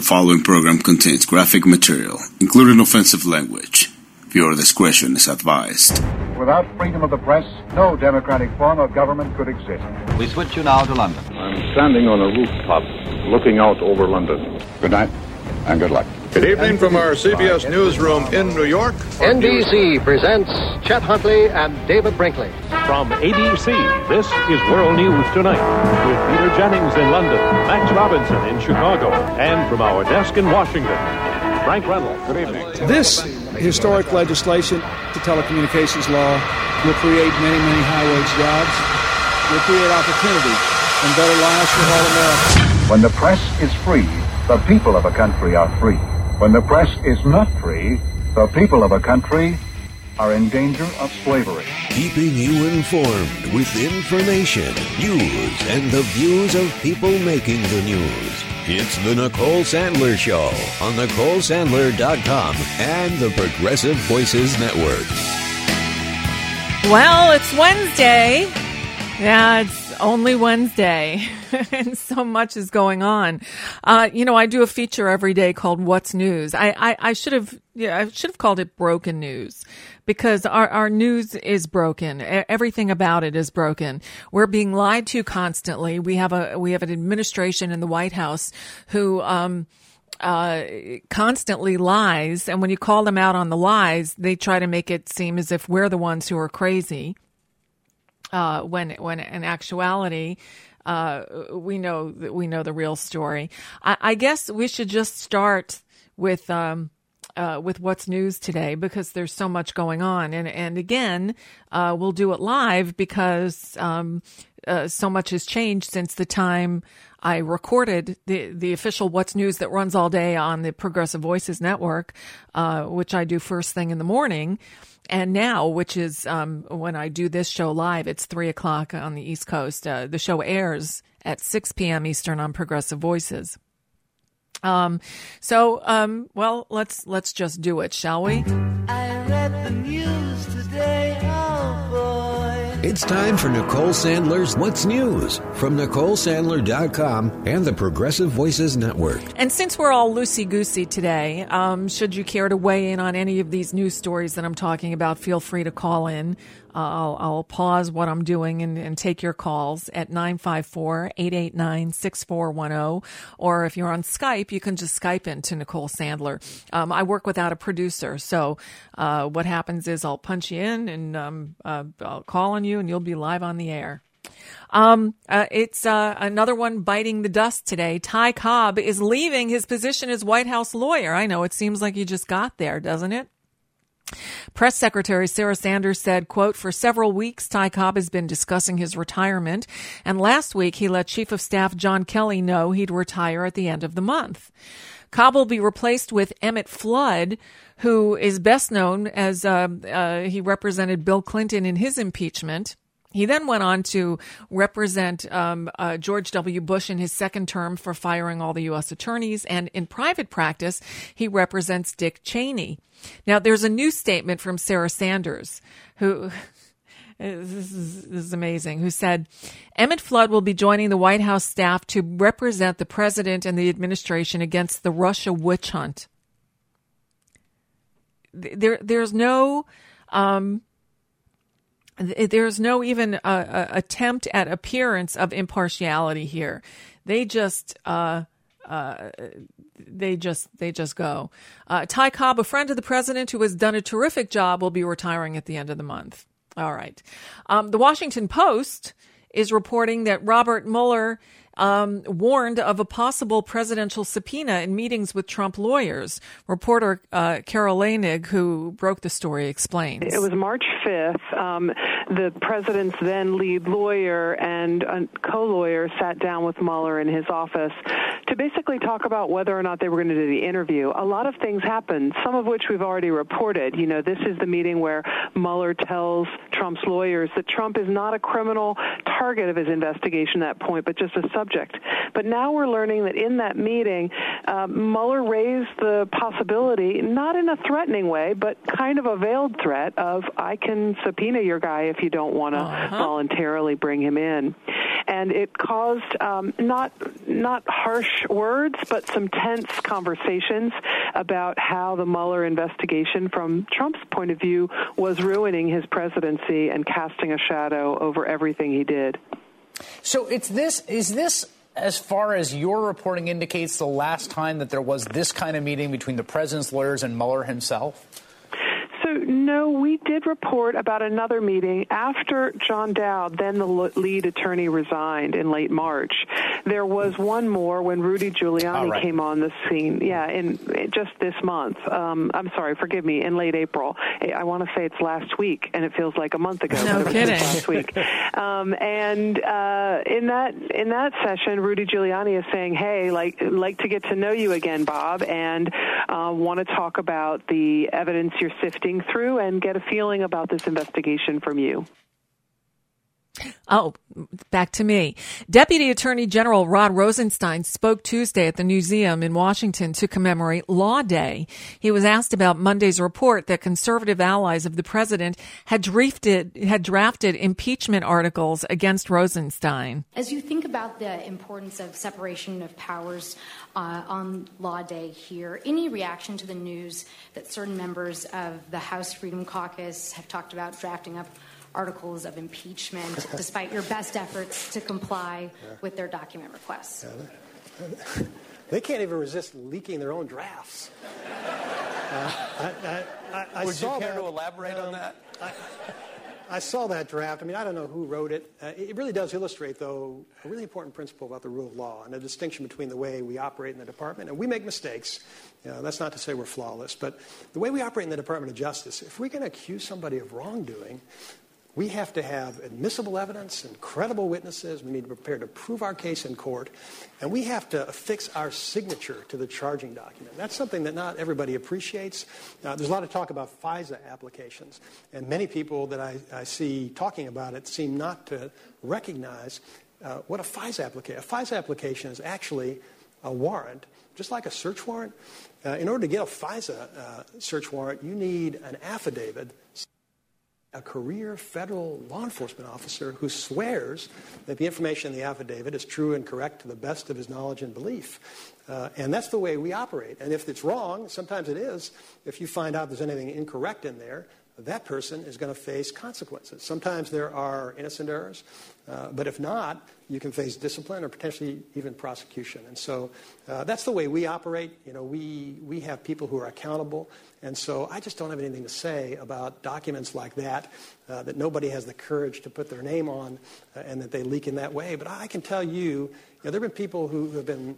following program contains graphic material, including offensive language. Viewer discretion is advised. Without freedom of the press, no democratic form of government could exist. We switch you now to London. I'm standing on a rooftop looking out over London. Good night and good luck. Good evening from our CBS newsroom in New York. NBC presents Chet Huntley and David Brinkley. From ABC, this is World News Tonight with Peter Jennings in London, Max Robinson in Chicago, and from our desk in Washington, Frank Reynolds. Good evening. This historic legislation, the telecommunications law, will create many, many high-wage jobs, will create opportunity and better lives for all Americans. When the press is free, the people of a country are free. When the press is not free, the people of a country are in danger of slavery. Keeping you informed with information, news, and the views of people making the news. It's the Nicole Sandler Show on NicoleSandler.com and the Progressive Voices Network. Well, it's Wednesday. Yeah, it's only Wednesday. And so much is going on. I do a feature every day called What's News. I should have called it Broken News, because our news is broken. Everything about it is broken. We're being lied to constantly. We have an administration in the White House who constantly lies, and when you call them out on the lies, they try to make it seem as if we're the ones who are crazy. When in actuality, we know the real story. I guess we should just start with What's News today, because there's so much going on. And again, we'll do it live because so much has changed since the time I recorded the official What's News that runs all day on the Progressive Voices Network, which I do first thing in the morning. And now, which is when I do this show live, it's 3:00 on the East Coast. The show airs at 6 p.m. Eastern on Progressive Voices. Well, let's just do it, shall we? I read the news today, oh boy. It's time for Nicole Sandler's What's News from NicoleSandler.com and the Progressive Voices Network. And since we're all loosey-goosey today, should you care to weigh in on any of these news stories that I'm talking about, feel free to call in. I'll pause what I'm doing and take your calls at 954-889-6410. Or if you're on Skype, you can just Skype into Nicole Sandler. I work without a producer, so what happens is I'll punch you in and I'll call on you and you'll be live on the air. It's another one biting the dust today. Ty Cobb is leaving his position as White House lawyer. I know, it seems like he just got there, doesn't it? Press Secretary Sarah Sanders said, quote, "For several weeks, Ty Cobb has been discussing his retirement, and last week he let Chief of Staff John Kelly know he'd retire at the end of the month." Cobb will be replaced with Emmett Flood, who is best known as he represented Bill Clinton in his impeachment. He then went on to represent George W. Bush in his second term for firing all the U.S. attorneys, and in private practice, he represents Dick Cheney. Now, there's a new statement from Sarah Sanders, who this is amazing, who said, "Emmett Flood will be joining the White House staff to represent the president and the administration against the Russia witch hunt." There's no even attempt at appearance of impartiality here. They just go. Ty Cobb, a friend of the president who has done a terrific job, will be retiring at the end of the month. All right. The Washington Post is reporting that Robert Mueller warned of a possible presidential subpoena in meetings with Trump lawyers. Reporter Carol Leinig, who broke the story, explains. It was March 5th. The president's then lead lawyer and a co-lawyer sat down with Mueller in his office to basically talk about whether or not they were going to do the interview. A lot of things happened, some of which we've already reported. You know, this is the meeting where Mueller tells Trump's lawyers that Trump is not a criminal target of his investigation at that point, but just a subject. But now we're learning that in that meeting, Mueller raised the possibility, not in a threatening way, but kind of a veiled threat of, I can subpoena your guy if you don't want to voluntarily bring him in. And it caused not harsh words, but some tense conversations about how the Mueller investigation, from Trump's point of view, was ruining his presidency and casting a shadow over everything he did. So is this, as far as your reporting indicates, the last time that there was this kind of meeting between the president's lawyers and Mueller himself? So, no, we did report about another meeting after John Dowd, then the lead attorney, resigned in late March. There was one more when Rudy Giuliani came on the scene, in just this month. I'm sorry, forgive me, in late April. I want to say it's last week, and it feels like a month ago. No kidding. Last week. In that session, Rudy Giuliani is saying, hey, like to get to know you again, Bob, and want to talk about the evidence you're sifting through and get a feeling about this investigation from you. Oh, back to me. Deputy Attorney General Rod Rosenstein spoke Tuesday at the museum in Washington to commemorate Law Day. He was asked about Monday's report that conservative allies of the president had drafted impeachment articles against Rosenstein. As you think about the importance of separation of powers on Law Day here, any reaction to the news that certain members of the House Freedom Caucus have talked about drafting up articles of impeachment, despite your best efforts to comply with their document requests? They can't even resist leaking their own drafts. Would you care to elaborate on that? I saw that draft. I mean, I don't know who wrote it. It really does illustrate, though, a really important principle about the rule of law and a distinction between the way we operate in the department. And we make mistakes. That's not to say we're flawless. But the way we operate in the Department of Justice, if we're going to accuse somebody of wrongdoing, we have to have admissible evidence and credible witnesses. We need to be prepared to prove our case in court. And we have to affix our signature to the charging document. That's something that not everybody appreciates. There's a lot of talk about FISA applications. And many people that I see talking about it seem not to recognize what a FISA application is. A FISA application is actually a warrant, just like a search warrant. In order to get a FISA search warrant, you need an affidavit, a career federal law enforcement officer who swears that the information in the affidavit is true and correct to the best of his knowledge and belief. And that's the way we operate. And if it's wrong, sometimes it is, if you find out there's anything incorrect in there, that person is going to face consequences. Sometimes there are innocent errors, but if not, you can face discipline or potentially even prosecution. And so that's the way we operate. We have people who are accountable. And so I just don't have anything to say about documents like that, that nobody has the courage to put their name on and that they leak in that way. But I can tell you, there have been people who have been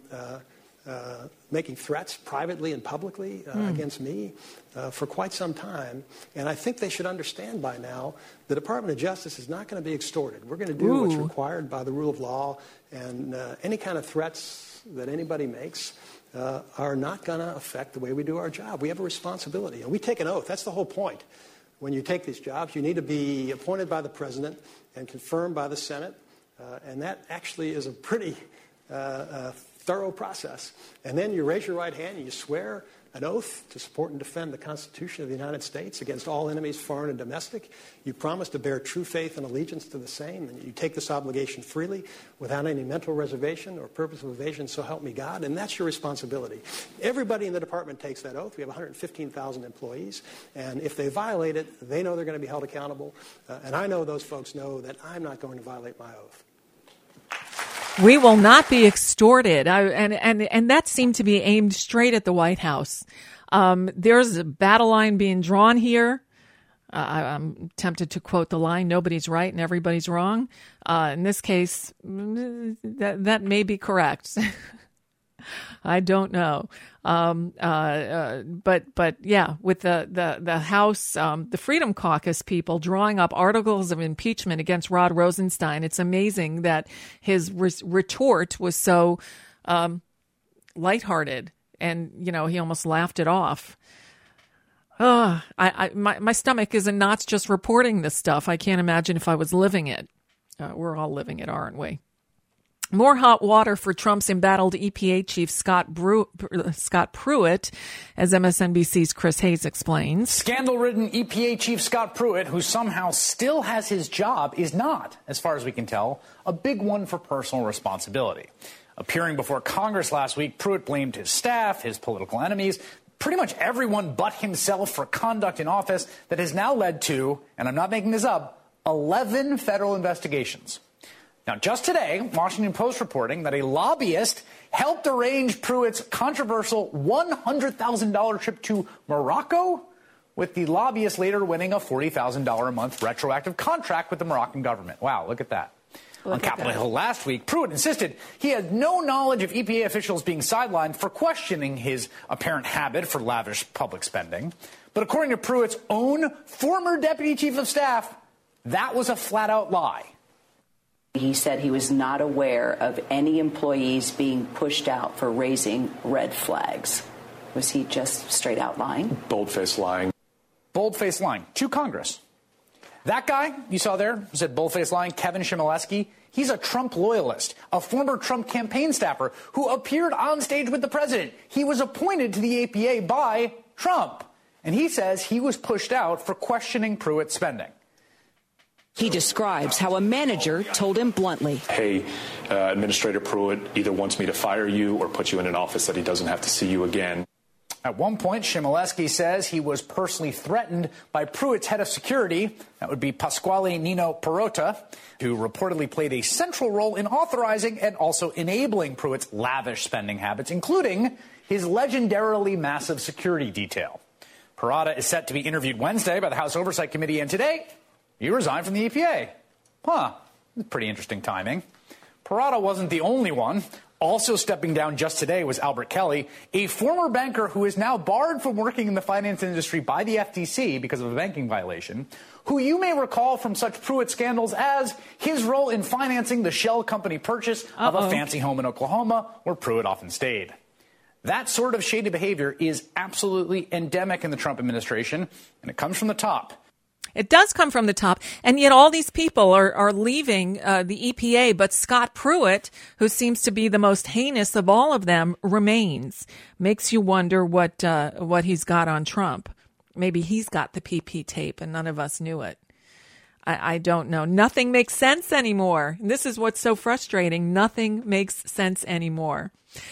making threats privately and publicly against me for quite some time. And I think they should understand by now the Department of Justice is not going to be extorted. We're going to do what's required by the rule of law, and any kind of threats that anybody makes are not going to affect the way we do our job. We have a responsibility, and we take an oath. That's the whole point. When you take these jobs, you need to be appointed by the president and confirmed by the Senate, and that actually is a pretty thorough process. And then you raise your right hand and you swear an oath to support and defend the Constitution of the United States against all enemies, foreign and domestic. You promise to bear true faith and allegiance to the same, and you take this obligation freely without any mental reservation or purpose of evasion, so help me God. And that's your responsibility. Everybody in the department takes that oath. We have 115,000 employees, and if they violate it, they know they're going to be held accountable. And I know those folks know that I'm not going to violate my oath. We will not be extorted. And that seemed to be aimed straight at the White House. There's a battle line being drawn here. I'm tempted to quote the line, nobody's right and everybody's wrong. In this case, that may be correct. I don't know. But yeah, with the House, the Freedom Caucus people drawing up articles of impeachment against Rod Rosenstein, it's amazing that his retort was so lighthearted, and he almost laughed it off. My stomach is in knots just reporting this stuff. I can't imagine if I was living it. We're all living it, aren't we? More hot water for Trump's embattled EPA chief Scott Pruitt, as MSNBC's Chris Hayes explains. Scandal-ridden EPA chief Scott Pruitt, who somehow still has his job, is not, as far as we can tell, a big one for personal responsibility. Appearing before Congress last week, Pruitt blamed his staff, his political enemies, pretty much everyone but himself for conduct in office that has now led to, and I'm not making this up, 11 federal investigations. Now, just today, Washington Post reporting that a lobbyist helped arrange Pruitt's controversial $100,000 trip to Morocco, with the lobbyist later winning a $40,000 a month retroactive contract with the Moroccan government. Wow, look at that. On Capitol Hill last week, Pruitt insisted he had no knowledge of EPA officials being sidelined for questioning his apparent habit for lavish public spending. But according to Pruitt's own former deputy chief of staff, that was a flat-out lie. He said he was not aware of any employees being pushed out for raising red flags. Was he just straight out lying? Bold-faced lying. Bold-faced lying to Congress. That guy you saw there who said bold-faced lying, Kevin Chmielewski, he's a Trump loyalist, a former Trump campaign staffer who appeared on stage with the president. He was appointed to the EPA by Trump. And he says he was pushed out for questioning Pruitt's spending. He describes how a manager told him bluntly, "Hey, Administrator Pruitt either wants me to fire you or put you in an office that he doesn't have to see you again." At one point, Chmielewski says he was personally threatened by Pruitt's head of security, that would be Pasquale Nino Perrotta, who reportedly played a central role in authorizing and also enabling Pruitt's lavish spending habits, including his legendarily massive security detail. Perrotta is set to be interviewed Wednesday by the House Oversight Committee, and today he resigned from the EPA. Pretty interesting timing. Perrotta wasn't the only one. Also stepping down just today was Albert Kelly, a former banker who is now barred from working in the finance industry by the FTC because of a banking violation, who you may recall from such Pruitt scandals as his role in financing the shell company purchase of a fancy home in Oklahoma, where Pruitt often stayed. That sort of shady behavior is absolutely endemic in the Trump administration, and it comes from the top. It does come from the top, and yet all these people are leaving the EPA, but Scott Pruitt, who seems to be the most heinous of all of them, remains. Makes you wonder what he's got on Trump. Maybe he's got the PP tape and none of us knew it. I don't know. Nothing makes sense anymore. This is what's so frustrating. Nothing makes sense anymore.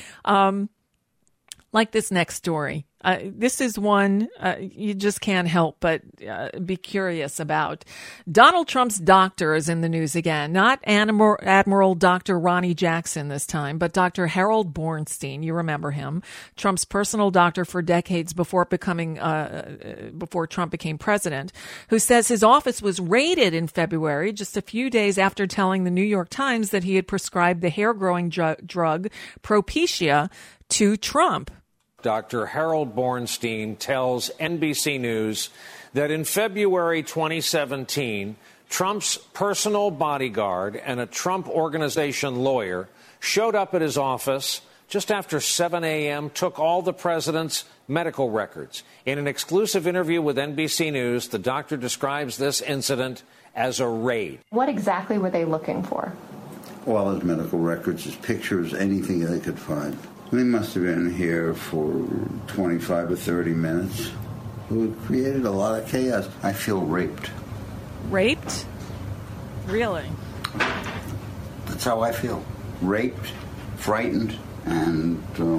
Like this next story. This is one you just can't help but be curious about. Donald Trump's doctor is in the news again. Not Admiral Dr. Ronnie Jackson this time, but Dr. Harold Bornstein. You remember him. Trump's personal doctor for decades before Trump became president, who says his office was raided in February, just a few days after telling the New York Times that he had prescribed the hair-growing drug Propecia to Trump. Dr. Harold Bornstein tells NBC News that in February 2017, Trump's personal bodyguard and a Trump Organization lawyer showed up at his office just after 7 a.m., took all the president's medical records. In an exclusive interview with NBC News, the doctor describes this incident as a raid. What exactly were they looking for? All his medical records, his pictures, anything they could find. We must have been here for 25 or 30 minutes. It created a lot of chaos. I feel raped. Raped? Really? That's how I feel. Raped, frightened, and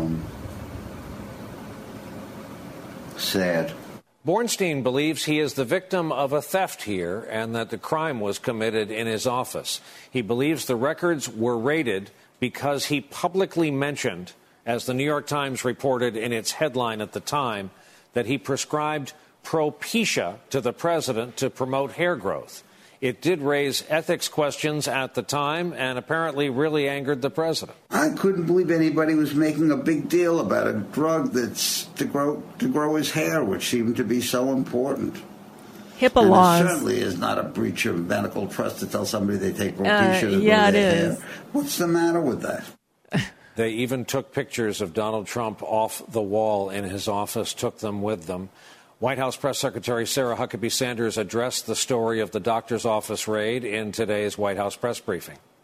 sad. Bornstein believes he is the victim of a theft here and that the crime was committed in his office. He believes the records were raided because he publicly mentioned, as the New York Times reported in its headline at the time, that he prescribed Propecia to the president to promote hair growth. It did raise ethics questions at the time and apparently really angered the president. I couldn't believe anybody was making a big deal about a drug that's to grow his hair, which seemed to be so important. HIPAA laws. It certainly is not a breach of medical trust to tell somebody they take Propecia to grow their hair. What's the matter with that? They even took pictures of Donald Trump off the wall in his office, took them with them. White House Press Secretary Sarah Huckabee Sanders addressed the story of the doctor's office raid in today's White House press briefing.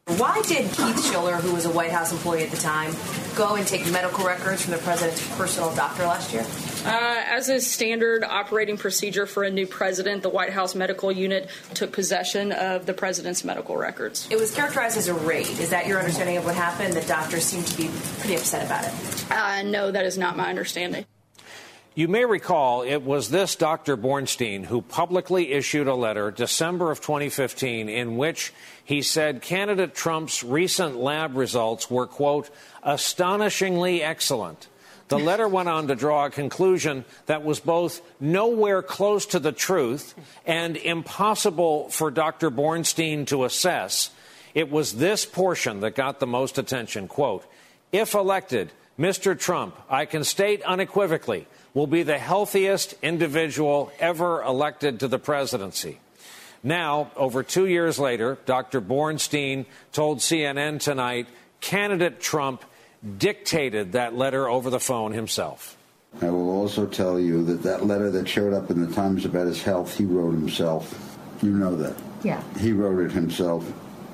Why did Keith Schiller, who was a White House employee at the time, go and take medical records from the president's personal doctor last year? As a standard operating procedure for a new president, the White House medical unit took possession of the president's medical records. It was characterized as a raid. Is that your understanding of what happened? The doctors seem to be pretty upset about it. No, that is not my understanding. You may recall it was this Dr. Bornstein who publicly issued a letter December of 2015 in which he said candidate Trump's recent lab results were, quote, astonishingly excellent. The letter went on to draw a conclusion that was both nowhere close to the truth and impossible for Dr. Bornstein to assess. It was this portion that got the most attention, quote, if elected, Mr. Trump, I can state unequivocally, will be the healthiest individual ever elected to the presidency. Now, over 2 years later, Dr. Bornstein told CNN tonight candidate Trump dictated that letter over the phone himself. I will also tell you that letter that showed up in the Times about his health, he wrote himself. You know that. Yeah. He wrote it himself.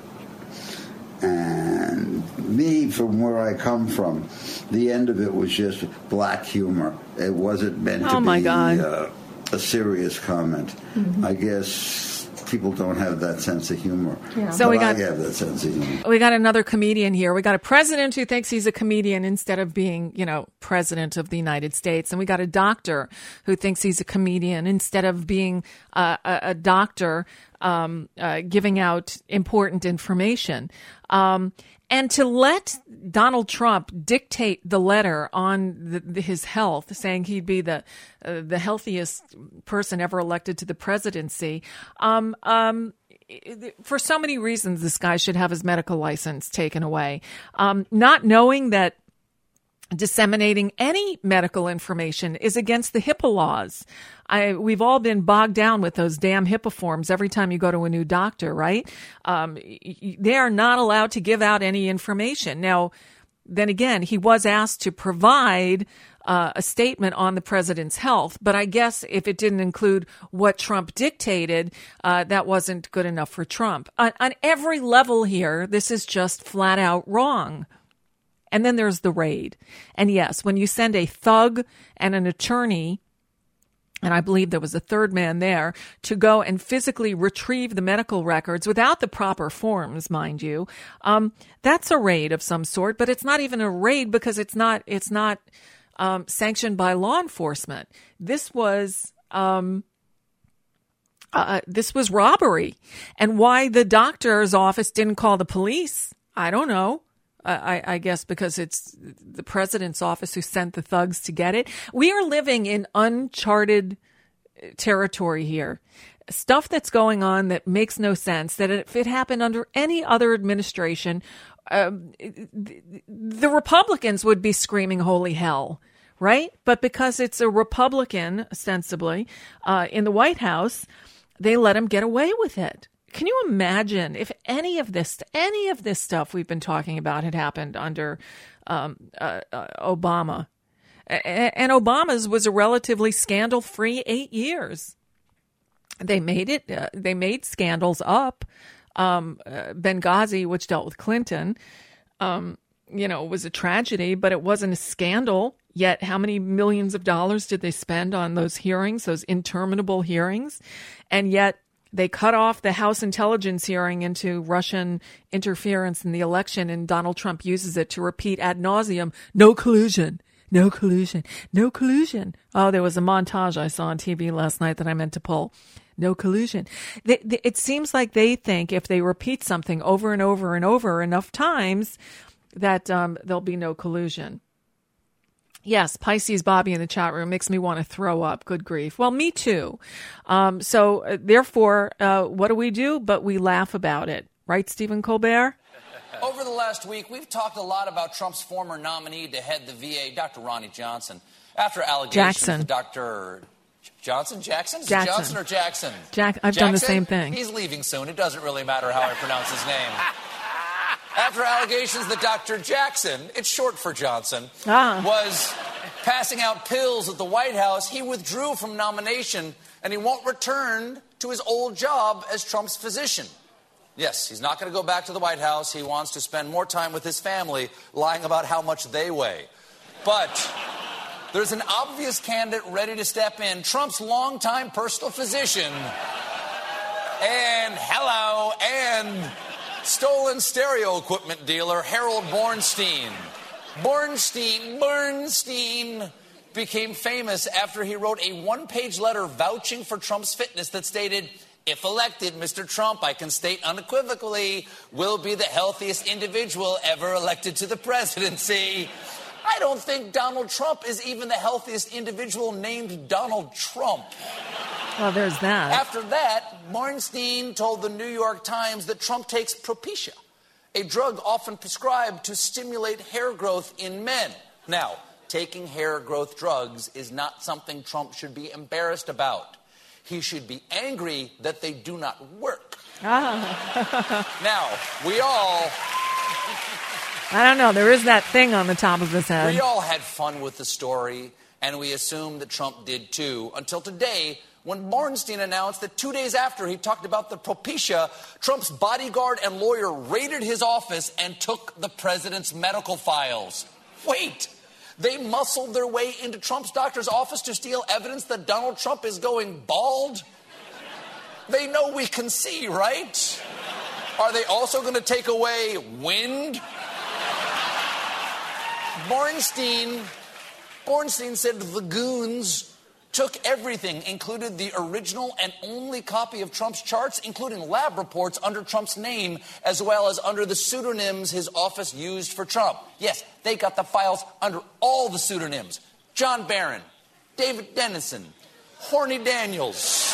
And me, from where I come from, the end of it was just black humor. It wasn't meant to be a serious comment. Mm-hmm. I guess people don't have that sense of humor. Yeah. So I have that sense of humor. We got another comedian here. We got a president who thinks he's a comedian instead of being, president of the United States. And we got a doctor who thinks he's a comedian instead of being a doctor giving out important information. And to let Donald Trump dictate the letter on his health, saying he'd be the healthiest person ever elected to the presidency, for so many reasons, this guy should have his medical license taken away. Not knowing that disseminating any medical information is against the HIPAA laws. We've all been bogged down with those damn HIPAA forms every time you go to a new doctor, right? They are not allowed to give out any information. Now, then again, he was asked to provide a statement on the president's health, but I guess if it didn't include what Trump dictated, that wasn't good enough for Trump. On every level here, this is just flat out wrong. And then there's the raid. And yes, when you send a thug and an attorney, and I believe there was a third man there, to go and physically retrieve the medical records without the proper forms, mind you, that's a raid of some sort. But it's not even a raid because it's not sanctioned by law enforcement. This was robbery. And why the doctor's office didn't call the police, I don't know. I guess because it's the president's office who sent the thugs to get it. We are living in uncharted territory here. Stuff that's going on that makes no sense, that if it happened under any other administration, the Republicans would be screaming holy hell, right? But because it's a Republican, ostensibly, in the White House, they let him get away with it. Can you imagine if any of this stuff we've been talking about had happened under Obama? And Obama's was a relatively scandal-free 8 years. They made scandals up. Benghazi, which dealt with Clinton, was a tragedy, but it wasn't a scandal. Yet how many millions of dollars did they spend on those hearings, those interminable hearings? And yet they cut off the House intelligence hearing into Russian interference in the election, and Donald Trump uses it to repeat ad nauseum, no collusion, no collusion, no collusion. Oh, there was a montage I saw on TV last night that I meant to pull. No collusion. It seems like they think if they repeat something over and over and over enough times that there'll be no collusion. Yes, Pisces Bobby in the chat room makes me want to throw up. Good grief. Well, me too. Therefore, what do? But we laugh about it. Right, Stephen Colbert? Over the last week, we've talked a lot about Trump's former nominee to head the VA, Dr. Ronnie Johnson. After allegations of Dr. Jackson? Is it Johnson or Jackson? I've done the same thing. He's leaving soon. It doesn't really matter how I pronounce his name. After allegations that Dr. Jackson, it's short for Johnson, was passing out pills at the White House, he withdrew from nomination and he won't return to his old job as Trump's physician. Yes, he's not going to go back to the White House. He wants to spend more time with his family lying about how much they weigh. But there's an obvious candidate ready to step in, Trump's longtime personal physician and stolen stereo equipment dealer Harold Bornstein. Bornstein became famous after he wrote a one-page letter vouching for Trump's fitness that stated, "If elected, Mr. Trump, I can state unequivocally, will be the healthiest individual ever elected to the presidency." I don't think Donald Trump is even the healthiest individual named Donald Trump. Well, there's that. After that, Bornstein told the New York Times that Trump takes Propecia, a drug often prescribed to stimulate hair growth in men. Now, taking hair growth drugs is not something Trump should be embarrassed about. He should be angry that they do not work. Now, we all... I don't know. There is that thing on the top of his head. We all had fun with the story, and we assumed that Trump did too, until today, when Bornstein announced that 2 days after he talked about the Propecia, Trump's bodyguard and lawyer raided his office and took the president's medical files. Wait! They muscled their way into Trump's doctor's office to steal evidence that Donald Trump is going bald? They know we can see, right? Are they also going to take away wind? Bornstein said the goons took everything, included the original and only copy of Trump's charts, including lab reports under Trump's name, as well as under the pseudonyms his office used for Trump. Yes, they got the files under all the pseudonyms. John Barron, David Dennison, Horny Daniels.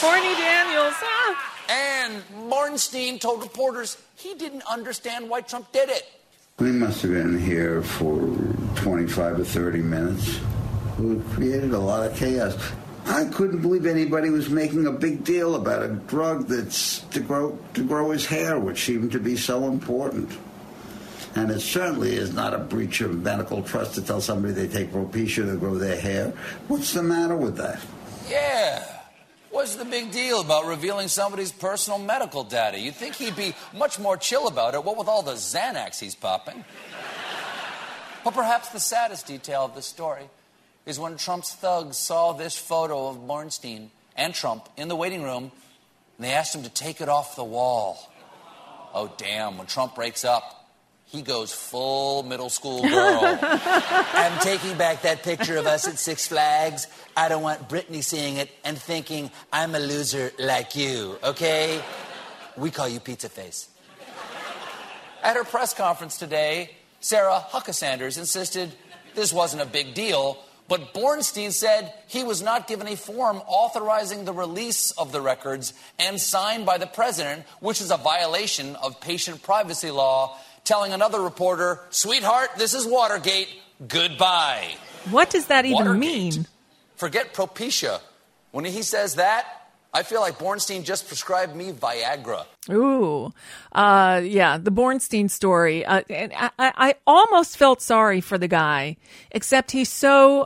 And Bornstein told reporters he didn't understand why Trump did it. We must have been here for 25 or 30 minutes. We created a lot of chaos. I couldn't believe anybody was making a big deal about a drug that's to grow his hair, which seemed to be so important. And it certainly is not a breach of medical trust to tell somebody they take Propecia to grow their hair. What's the matter with that? Yeah. What's the big deal about revealing somebody's personal medical data? You'd think he'd be much more chill about it, what with all the Xanax he's popping. But perhaps the saddest detail of the story is when Trump's thugs saw this photo of Bornstein and Trump in the waiting room, and they asked him to take it off the wall. Oh, damn, when Trump breaks up, he goes full middle school girl. I'm taking back that picture of us at Six Flags. I don't want Britney seeing it and thinking I'm a loser like you, okay? We call you Pizza Face. At her press conference today, Sarah Huckabee Sanders insisted this wasn't a big deal, but Bornstein said he was not given a form authorizing the release of the records and signed by the president, which is a violation of patient privacy law, telling another reporter, "Sweetheart, this is Watergate. Goodbye." What does that even Watergate. mean? Forget Propecia. When he says that, I feel like Bornstein just prescribed me Viagra. Ooh. Yeah, the Bornstein story. And I almost felt sorry for the guy, except he's so,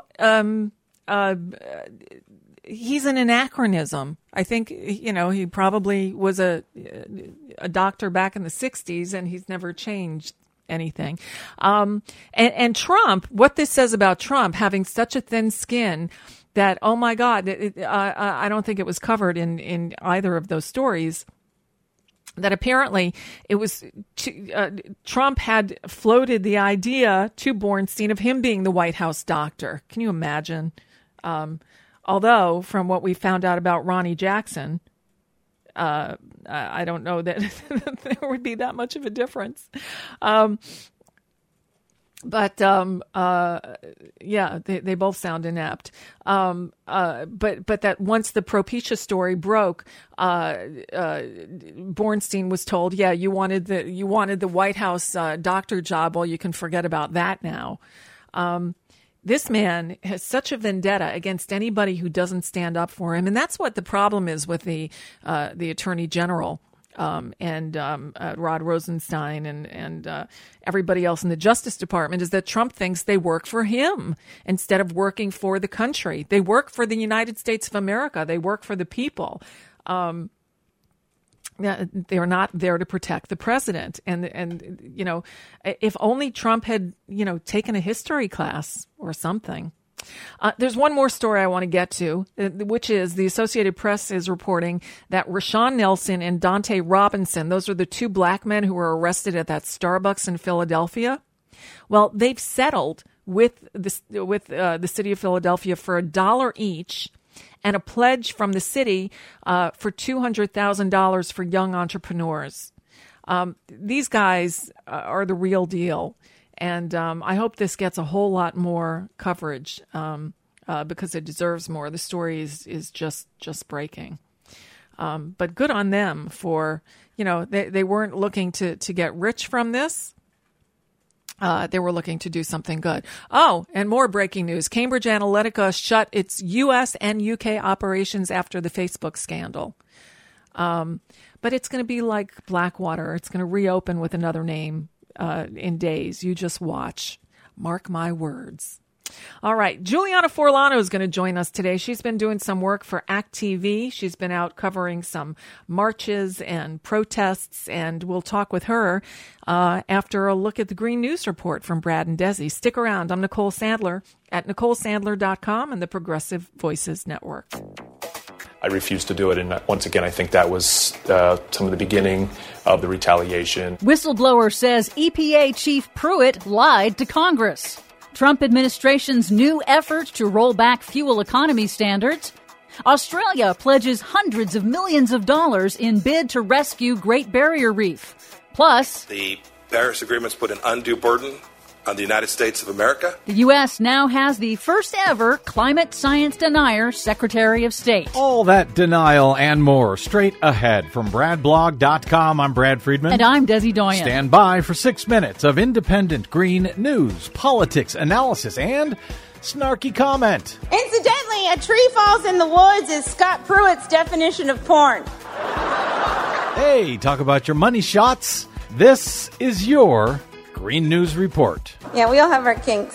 he's an anachronism. I think, he probably was a doctor back in the 60s and he's never changed anything. And Trump, what this says about Trump having such a thin skin that, oh my God, I don't think it was covered in either of those stories, that apparently it was Trump had floated the idea to Bornstein of him being the White House doctor. Can you imagine? Although, from what we found out about Ronnie Jackson, I don't know that there would be that much of a difference. But they both sound inept. But that once the Propecia story broke, Bornstein was told, "Yeah, you wanted the White House doctor job. Well, you can forget about that now." This man has such a vendetta against anybody who doesn't stand up for him, and that's what the problem is with the Attorney General. And Rod Rosenstein and everybody else in the Justice Department, is that Trump thinks they work for him instead of working for the country. They work for the United States of America. They work for the people. They're not there to protect the president. And you know, if only Trump had, you know, taken a history class or something. There's one more story I want to get to, which is the Associated Press is reporting that Rashawn Nelson and Dante Robinson, those are the two black men who were arrested at that Starbucks in Philadelphia. Well, they've settled with the city of Philadelphia for $1 each and a pledge from the city for $200,000 for young entrepreneurs. These guys are the real deal. And I hope this gets a whole lot more coverage because it deserves more. The story is just breaking. But good on them for, you know, they weren't looking to get rich from this. They were looking to do something good. Oh, and more breaking news. Cambridge Analytica shut its U.S. and U.K. operations after the Facebook scandal. But it's going to be like Blackwater. It's going to reopen with another name in days. You just watch. Mark my words. All right. Juliana Forlano is going to join us today. She's been doing some work for ACT TV. She's been out covering some marches and protests, and we'll talk with her after a look at the Green News Report from Brad and Desi. Stick around. I'm Nicole Sandler at NicoleSandler.com and the Progressive Voices Network. I refused to do it. And once again, I think that was some of the beginning of the retaliation. Whistleblower says EPA Chief Pruitt lied to Congress. Trump administration's new effort to roll back fuel economy standards. Australia pledges hundreds of millions of dollars in bid to rescue Great Barrier Reef. Plus, the Paris Agreement's put an undue burden on the United States of America. The U.S. now has the first ever climate science denier Secretary of State. All that denial and more straight ahead from BradBlog.com. I'm Brad Friedman. And I'm Desi Doyen. Stand by for 6 minutes of independent green news, politics, analysis, and snarky comment. Incidentally, a tree falls in the woods is Scott Pruitt's definition of porn. Hey, talk about your money shots. This is your Green News Report. Yeah, we all have our kinks.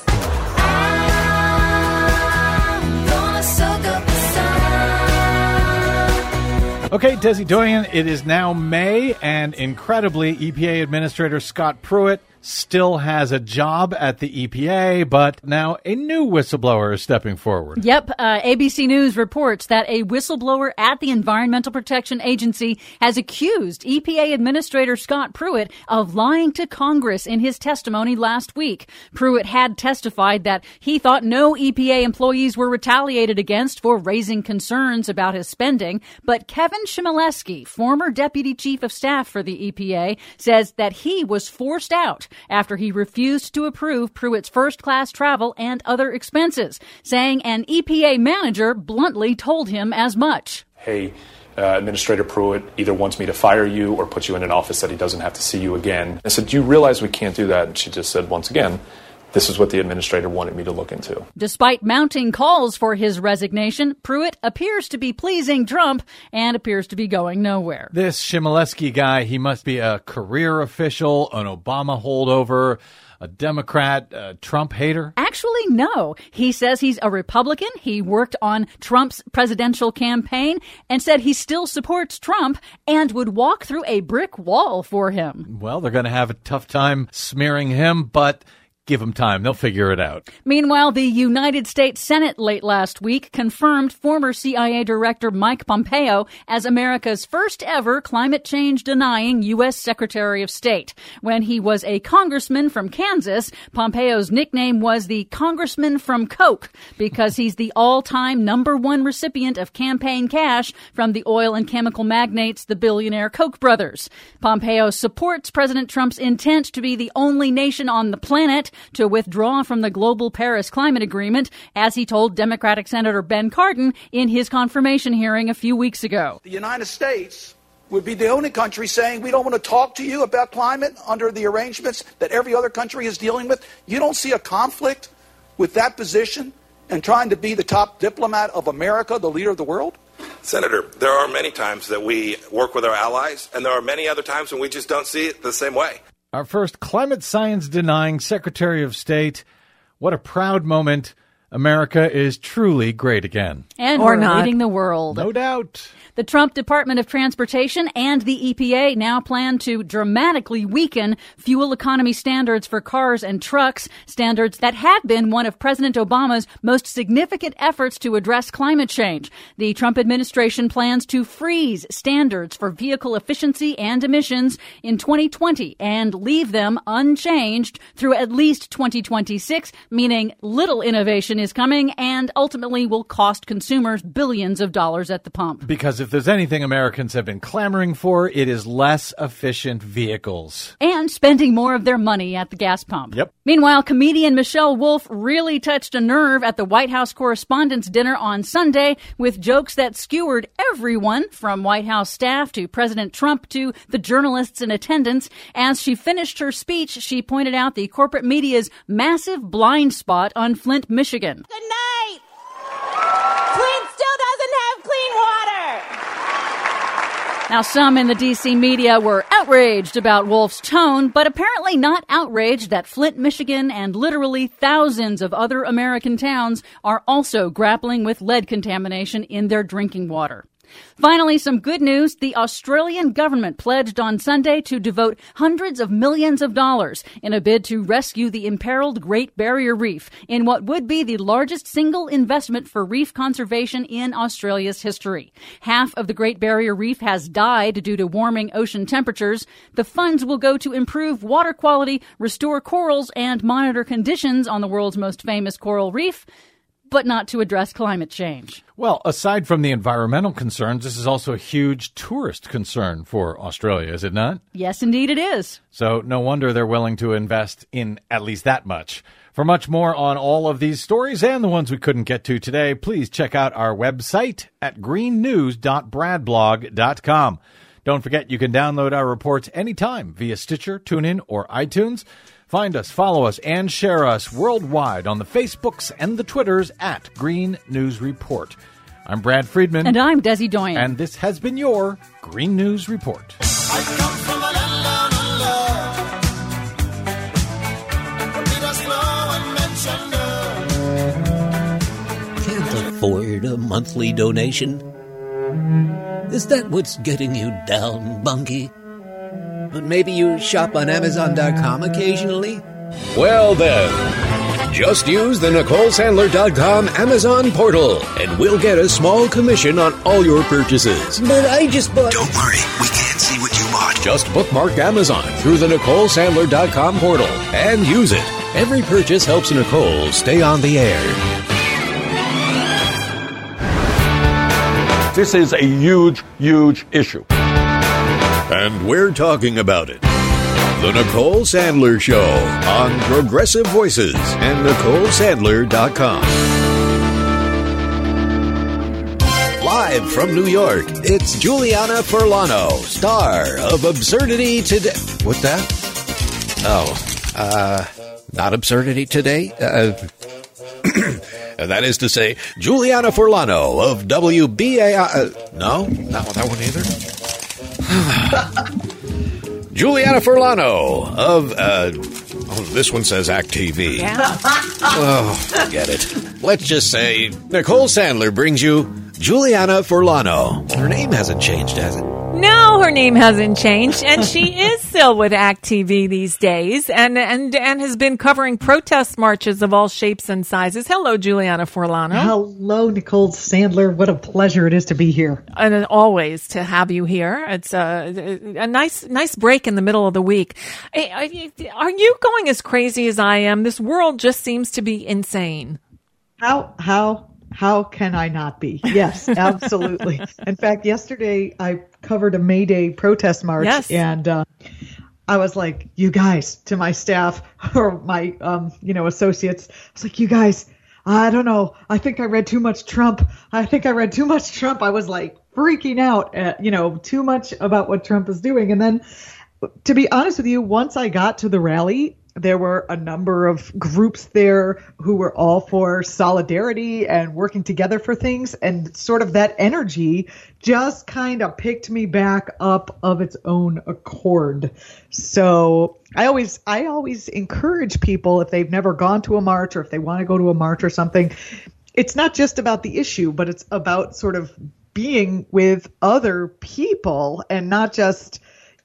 Okay, Desi Doyen, it is now May, and incredibly, EPA Administrator Scott Pruitt still has a job at the EPA, but now a new whistleblower is stepping forward. Yep. ABC News reports that a whistleblower at the Environmental Protection Agency has accused EPA Administrator Scott Pruitt of lying to Congress in his testimony last week. Pruitt had testified that he thought no EPA employees were retaliated against for raising concerns about his spending, but Kevin Chmielewski, former Deputy Chief of Staff for the EPA, says that he was forced out after he refused to approve Pruitt's first-class travel and other expenses, saying an EPA manager bluntly told him as much. Hey, Administrator Pruitt either wants me to fire you or put you in an office that he doesn't have to see you again. I said, do you realize we can't do that? And she just said, once again, this is what the administrator wanted me to look into. Despite mounting calls for his resignation, Pruitt appears to be pleasing Trump and appears to be going nowhere. This Chmielewski guy, he must be a career official, an Obama holdover, a Democrat, a Trump hater? Actually, no. He says he's a Republican. He worked on Trump's presidential campaign and said he still supports Trump and would walk through a brick wall for him. Well, they're going to have a tough time smearing him, but give them time. They'll figure it out. Meanwhile, the United States Senate late last week confirmed former CIA Director Mike Pompeo as America's first ever climate change denying U.S. Secretary of State. When he was a congressman from Kansas, Pompeo's nickname was the Congressman from Coke because he's the all-time #1 recipient of campaign cash from the oil and chemical magnates, the billionaire Koch brothers. Pompeo supports President Trump's intent to be the only nation on the planet to withdraw from the global Paris Climate Agreement, as he told Democratic Senator Ben Cardin in his confirmation hearing a few weeks ago. The United States would be the only country saying we don't want to talk to you about climate under the arrangements that every other country is dealing with. You don't see a conflict with that position and trying to be the top diplomat of America, the leader of the world? Senator, there are many times that we work with our allies, and there are many other times when we just don't see it the same way. Our first climate science denying Secretary of State. What a proud moment. America is truly great again. And Or we're not. leading the world. No doubt. The Trump Department of Transportation and the EPA now plan to dramatically weaken fuel economy standards for cars and trucks, standards that had been one of President Obama's most significant efforts to address climate change. The Trump administration plans to freeze standards for vehicle efficiency and emissions in 2020 and leave them unchanged through at least 2026, meaning little innovation is coming and ultimately will cost consumers billions of dollars at the pump. Because if there's anything Americans have been clamoring for, it is less efficient vehicles. And spending more of their money at the gas pump. Yep. Meanwhile, comedian Michelle Wolf really touched a nerve at the White House Correspondents' Dinner on Sunday with jokes that skewered everyone from White House staff to President Trump to the journalists in attendance. As she finished her speech, she pointed out the corporate media's massive blind spot on Flint, Michigan. Good night. Flint still doesn't have clean water. Now, some in the D.C. media were outraged about Wolf's tone, but apparently not outraged that Flint, Michigan, and literally thousands of other American towns are also grappling with lead contamination in their drinking water. Finally, some good news. The Australian government pledged on Sunday to devote hundreds of millions of dollars in a bid to rescue the imperiled Great Barrier Reef in what would be the largest single investment for reef conservation in Australia's history. Half of the Great Barrier Reef has died due to warming ocean temperatures. The funds will go to improve water quality, restore corals, and monitor conditions on the world's most famous coral reef, but not to address climate change. Well, aside from the environmental concerns, this is also a huge tourist concern for Australia, is it not? Yes, indeed it is. So no wonder they're willing to invest in at least that much. For much more on all of these stories and the ones we couldn't get to today, please check out our website at greennews.bradblog.com. Don't forget you can download our reports anytime via Stitcher, TuneIn, or iTunes. Find us, follow us, and share us worldwide on the Facebooks and the Twitters at Green News Report. I'm Brad Friedman. And I'm Desi Doyen. And this has been your Green News Report. I come from a land, Can't afford a monthly donation? Is that what's getting you down, Bunky? But maybe you shop on Amazon.com occasionally? Well then, just use the NicoleSandler.com Amazon portal, and we'll get a small commission on all your purchases. But I just bought... Don't worry, we can't see what you bought. Just bookmark Amazon through the NicoleSandler.com portal and use it. Every purchase helps Nicole stay on the air. This is a huge, huge issue. And we're talking about it. The Nicole Sandler Show on Progressive Voices and NicoleSandler.com. Live from New York, it's Juliana Furlano, star of Absurdity Today. What's that? Not Absurdity Today? That is to say, Juliana Furlano of WBAI. No, not that one either. Juliana Furlano of, this one says Act TV. Yeah. Oh, forget it. Let's just say Nicole Sandler brings you Juliana Furlano. Her name hasn't changed, has it? No, her name hasn't changed, and she is still with ACT TV these days, and has been covering protest marches of all shapes and sizes. Hello, Juliana Furlano. Hello, Nicole Sandler. What a pleasure it is to be here. And always to have you here. It's a nice break in the middle of the week. Are you going as crazy as I am? This world just seems to be insane. How can I not be? Yes, absolutely. In fact, yesterday I covered a May Day protest march, yes. And I was like, you guys, to my staff or my associates, I was like, you guys, I don't know. I think I read too much Trump. I was like freaking out at, too much about what Trump is doing. And then, to be honest with you, once I got to the rally, There were a number of groups there who were all for solidarity and working together for things. And sort of that energy just kind of picked me back up of its own accord. So I always encourage people, if they've never gone to a march or if they want to go to a march or something, it's not just about the issue, but it's about sort of being with other people and not just,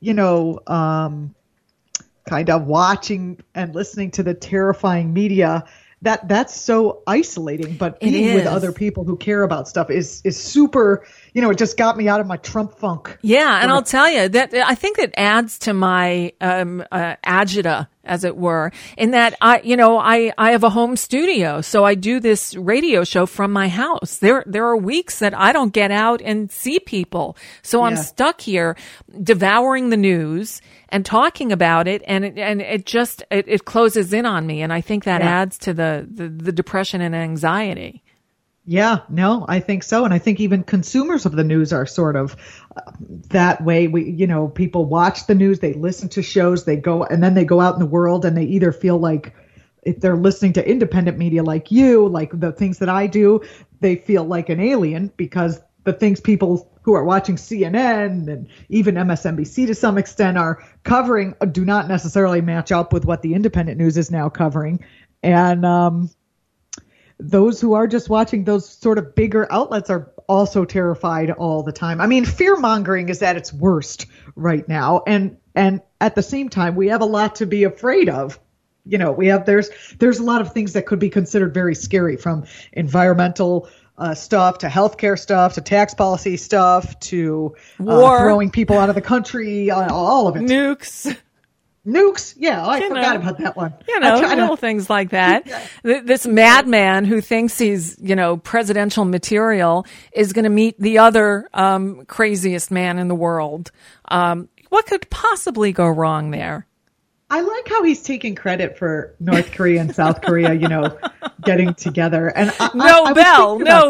kind of watching and listening to the terrifying media. That's so isolating, but being with other people who care about stuff is super, it just got me out of my Trump funk. Yeah. And I'll tell you that I think it adds to my, agita, as it were, in that I have a home studio. So I do this radio show from my house. There are weeks that I don't get out and see people. So I'm stuck here devouring the news and talking about it. And it closes in on me. And I think that adds to the depression and anxiety. Yeah, no, I think so. And I think even consumers of the news are sort of that way. People watch the news, they listen to shows, they go out in the world and they either feel like if they're listening to independent media like you, like the things that I do, they feel like an alien because the things people who are watching CNN and even MSNBC to some extent are covering do not necessarily match up with what the independent news is now covering. And, those who are just watching those sort of bigger outlets are also terrified all the time. I mean, fear mongering is at its worst right now. And at the same time, we have a lot to be afraid of. There's a lot of things that could be considered very scary, from environmental stuff to healthcare stuff to tax policy stuff to throwing people out of the country, all of it. Nukes, yeah, I forgot about that one. Little things like that. This madman who thinks he's, presidential material is going to meet the other craziest man in the world. What could possibly go wrong there? I like how he's taking credit for North Korea and South Korea, getting together. And No bell. No,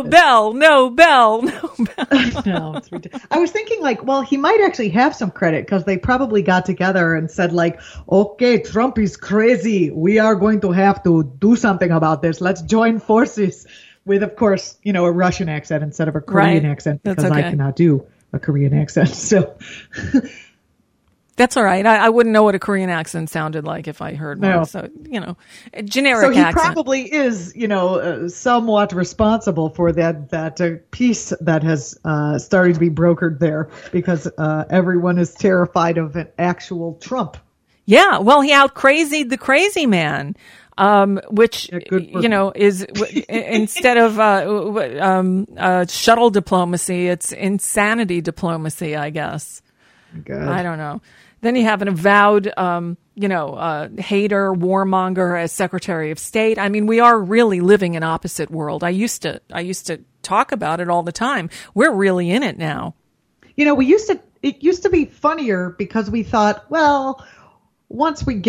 it's ridiculous. I was thinking he might actually have some credit because they probably got together and said okay, Trump is crazy. We are going to have to do something about this. Let's join forces with, of course, a Russian accent instead of a Korean accent because I cannot do a Korean accent. So that's all right. I wouldn't know what a Korean accent sounded like if I heard one. So, a generic accent. So he probably is, somewhat responsible for that peace that has started to be brokered there because everyone is terrified of an actual Trump. Yeah. Well, he out-crazied the crazy man. Which, is instead of shuttle diplomacy, it's insanity diplomacy, I guess. Good. I don't know. Then you have an avowed, hater, warmonger as Secretary of State. I mean, we are really living an opposite world. I used to talk about it all the time. We're really in it now. It used to be funnier because we thought, well, once the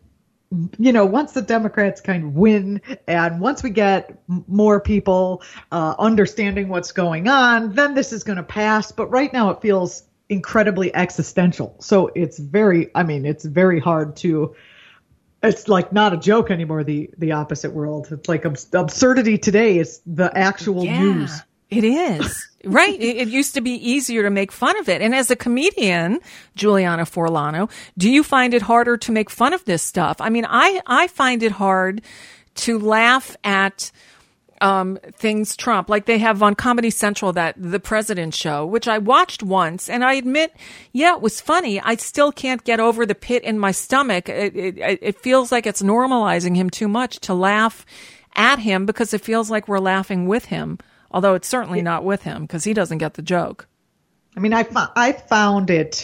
Democrats kind of win and once we get more people understanding what's going on, then this is going to pass. But right now it feels incredibly existential. So it's very hard to, it's like not a joke anymore, the opposite world. It's like absurdity today is the actual news. It is. Right. It used to be easier to make fun of it. And as a comedian, Juliana Forlano, do you find it harder to make fun of this stuff? I mean, I find it hard to laugh at things Trump, like they have on Comedy Central, that The President Show, which I watched once, and I admit, it was funny. I still can't get over the pit in my stomach. It feels like it's normalizing him too much to laugh at him because it feels like we're laughing with him, although it's certainly not with him because he doesn't get the joke. I mean, I find it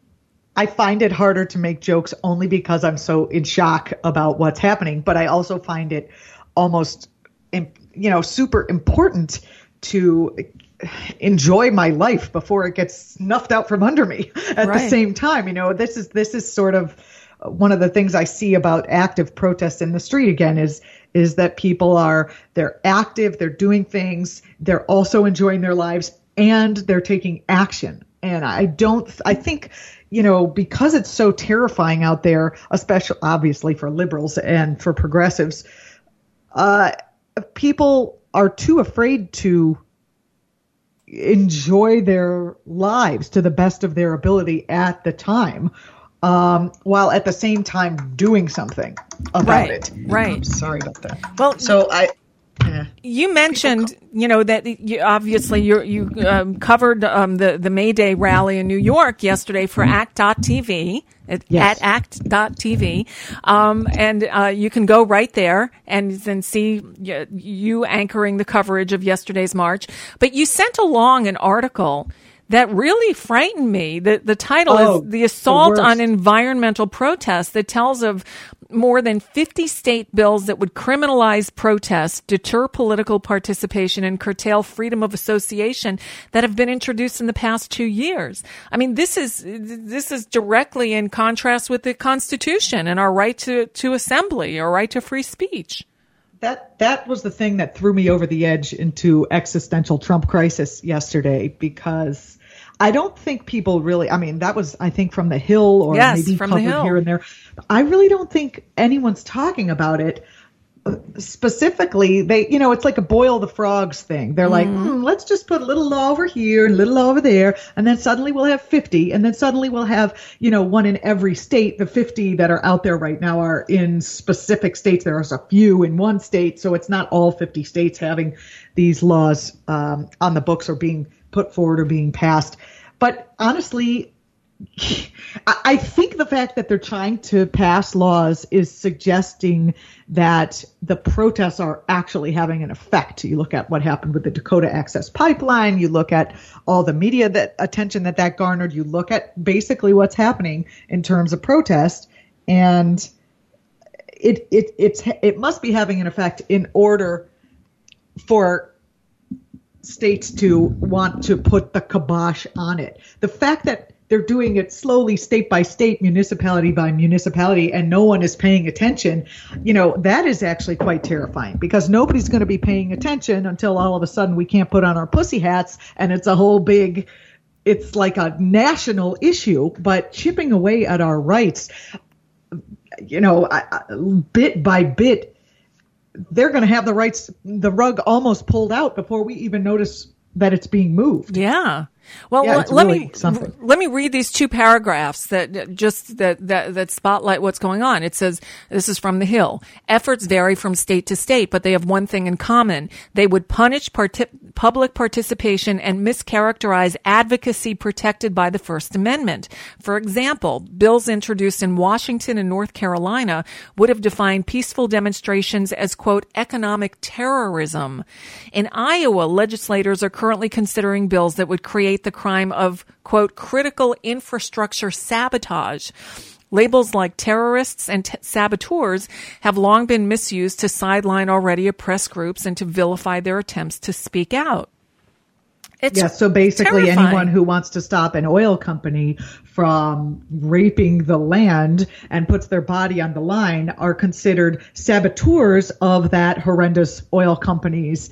harder to make jokes only because I'm so in shock about what's happening, but I also find it almost super important to enjoy my life before it gets snuffed out from under me at the same time. This is sort of one of the things I see about active protests in the street again is that they're active, they're doing things, they're also enjoying their lives, and they're taking action. And I think, because it's so terrifying out there, especially obviously for liberals and for progressives, people are too afraid to enjoy their lives to the best of their ability at the time, while at the same time doing something about it. Right. I'm sorry about that. Well, so you mentioned, that you covered the May Day rally in New York yesterday for ACT.TV. At ACT.TV. And you can go right there and then see you anchoring the coverage of yesterday's march. But you sent along an article that really frightened me. The title is The Assault on Environmental Protests, that tells of more than 50 state bills that would criminalize protests, deter political participation, and curtail freedom of association that have been introduced in the past 2 years. I mean, this is directly in contrast with the Constitution and our right to assembly, our right to free speech. That was the thing that threw me over the edge into existential Trump crisis yesterday, because I don't think people really, that was, I think, from the Hill or maybe covered here and there. I really don't think anyone's talking about it. Specifically, it's like a boil the frogs thing. They're like, let's just put a little law over here and a little law over there. And then suddenly we'll have 50. And then suddenly we'll have, one in every state. The 50 that are out there right now are in specific states. There's a few in one state. So it's not all 50 states having these laws on the books or being put forward or being passed. But honestly, I think the fact that they're trying to pass laws is suggesting that the protests are actually having an effect. You look at what happened with the Dakota Access Pipeline. You look at all the media attention that garnered. You look at basically what's happening in terms of protest, and it must be having an effect in order for states to want to put the kibosh on it. The fact that they're doing it slowly, state by state, municipality by municipality, and no one is paying attention, that is actually quite terrifying, because nobody's going to be paying attention until all of a sudden we can't put on our pussy hats and it's a whole big, it's like a national issue. But chipping away at our rights, bit by bit, they're going to have the rug almost pulled out before we even notice that it's being moved. Yeah. Well, let me read these two paragraphs that spotlight what's going on. It says, this is from the Hill. Efforts vary from state to state, but they have one thing in common. They would punish public participation and mischaracterize advocacy protected by the First Amendment. For example, bills introduced in Washington and North Carolina would have defined peaceful demonstrations as, quote, economic terrorism. In Iowa, legislators are currently considering bills that would create the crime of, quote, critical infrastructure sabotage. Labels like terrorists and saboteurs have long been misused to sideline already oppressed groups and to vilify their attempts to speak out. So basically terrifying. Anyone who wants to stop an oil company from raping the land and puts their body on the line are considered saboteurs of that horrendous oil company's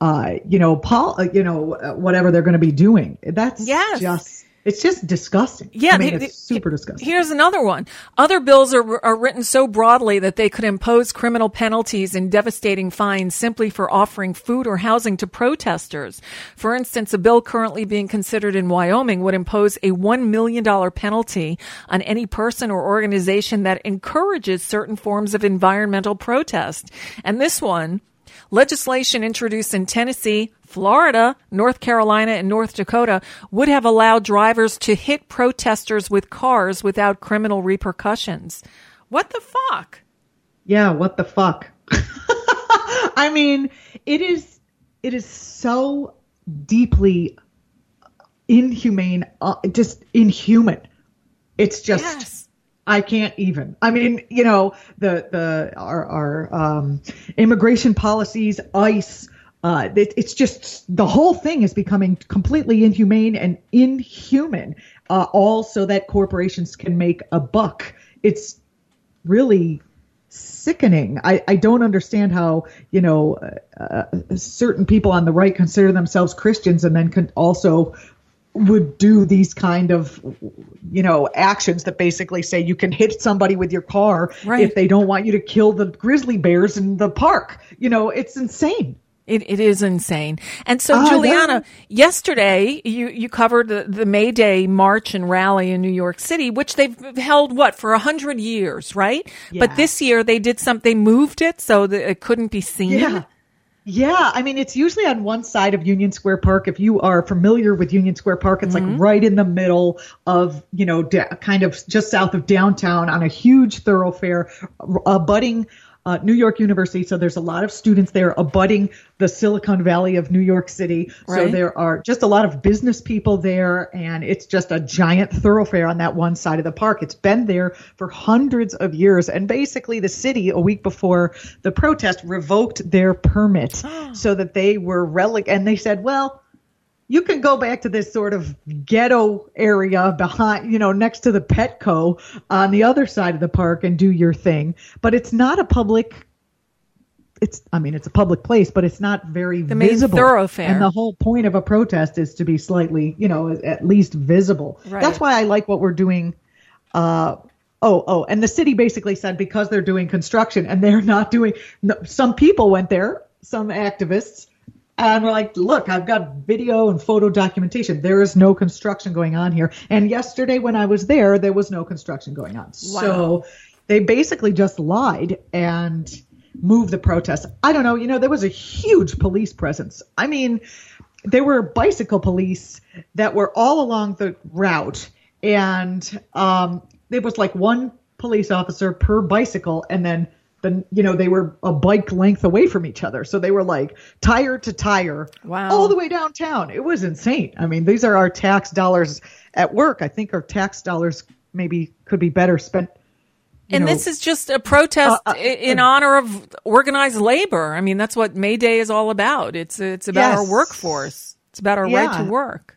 whatever they're going to be doing. It's just disgusting. Yeah, it's super disgusting. Here's another one. Other bills are written so broadly that they could impose criminal penalties and devastating fines simply for offering food or housing to protesters. For instance, a bill currently being considered in Wyoming would impose a $1 million penalty on any person or organization that encourages certain forms of environmental protest. And this one, legislation introduced in Tennessee, Florida, North Carolina, and North Dakota would have allowed drivers to hit protesters with cars without criminal repercussions. What the fuck? Yeah, what the fuck? I mean, it is so deeply inhumane, just inhuman. It's just... Yes. I can't even. I mean, our immigration policies, ICE, it's just the whole thing is becoming completely inhumane and inhuman, all so that corporations can make a buck. It's really sickening. I don't understand how, certain people on the right consider themselves Christians and then can also would do these kind of, actions that basically say you can hit somebody with your car if they don't want you to kill the grizzly bears in the park. It's insane. It is insane. And so, Juliana, yesterday you covered the May Day march and rally in New York City, which they've held, for 100 years, right? Yeah. But this year they did something, they moved it so that it couldn't be seen. Yeah. I mean, it's usually on one side of Union Square Park. If you are familiar with Union Square Park, it's like right in the middle of, kind of just south of downtown on a huge thoroughfare abutting New York University. So there's a lot of students there abutting the Silicon Valley of New York City. Right. So there are just a lot of business people there, and it's just a giant thoroughfare on that one side of the park. It's been there for hundreds of years. And basically the city, a week before the protest, revoked their permit so that they were and they said, well, you can go back to this sort of ghetto area behind, next to the Petco on the other side of the park and do your thing. But it's not a public, it's a public place, but it's not very visible. Main thoroughfare. And the whole point of a protest is to be slightly, at least visible. Right. That's why I like what we're doing. And the city basically said because they're doing construction and they're not doing, some people went there, some activists, and we're like, look, I've got video and photo documentation. There is no construction going on here. And yesterday when I was there was no construction going on. Wow. So they basically just lied and moved the protest. I don't know. There was a huge police presence. I mean, there were bicycle police that were all along the route. And there was like one police officer per bicycle, and then they were a bike length away from each other. So they were like tire to tire all the way downtown. It was insane. I mean, these are our tax dollars at work. I think our tax dollars maybe could be better spent. This is just a protest in honor of organized labor. I mean, that's what May Day is all about. It's about our workforce. It's about our right to work.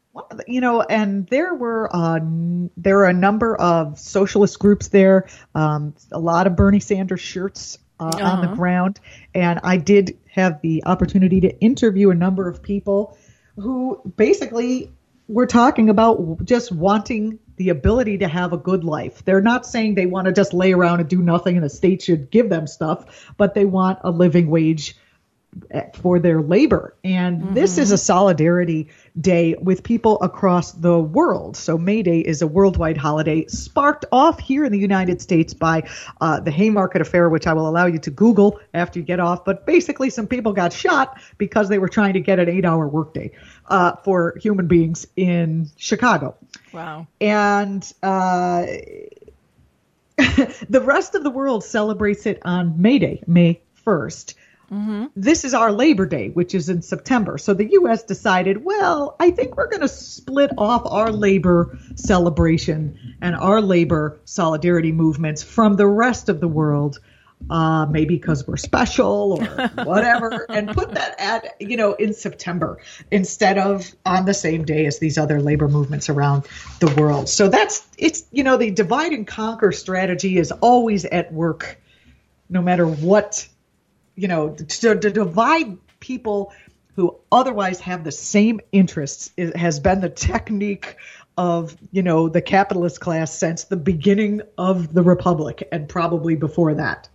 And there were a number of socialist groups there, a lot of Bernie Sanders shirts on the ground. And I did have the opportunity to interview a number of people who basically were talking about just wanting the ability to have a good life. They're not saying they want to just lay around and do nothing and the state should give them stuff, but they want a living wage for their labor. And this is a solidarity day with people across the world. So May Day is a worldwide holiday sparked off here in the United States by the Haymarket Affair, which I will allow you to Google after you get off. But basically some people got shot because they were trying to get an 8-hour workday for human beings in Chicago. Wow. And the rest of the world celebrates it on May Day, May 1st. This is our Labor Day, which is in September. So the U.S. decided, well, I think we're going to split off our labor celebration and our labor solidarity movements from the rest of the world, maybe because we're special or whatever, and put that in September instead of on the same day as these other labor movements around the world. So the divide and conquer strategy is always at work, no matter what. To divide people who otherwise have the same interests has been the technique of, the capitalist class since the beginning of the Republic and probably before that.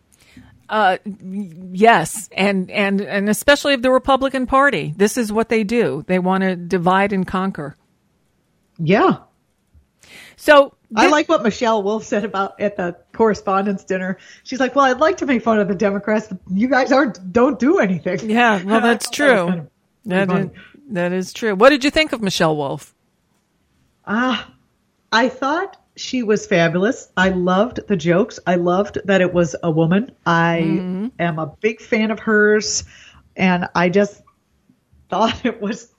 Yes. And especially of the Republican Party. This is what they do. They want to divide and conquer. Yeah. So I like what Michelle Wolf said at the correspondence dinner. She's like, well, I'd like to make fun of the Democrats, but you guys don't do anything. Yeah, well, that's true. That is true. What did you think of Michelle Wolf? I thought she was fabulous. I loved the jokes. I loved that it was a woman. I am a big fan of hers, and I just thought it was,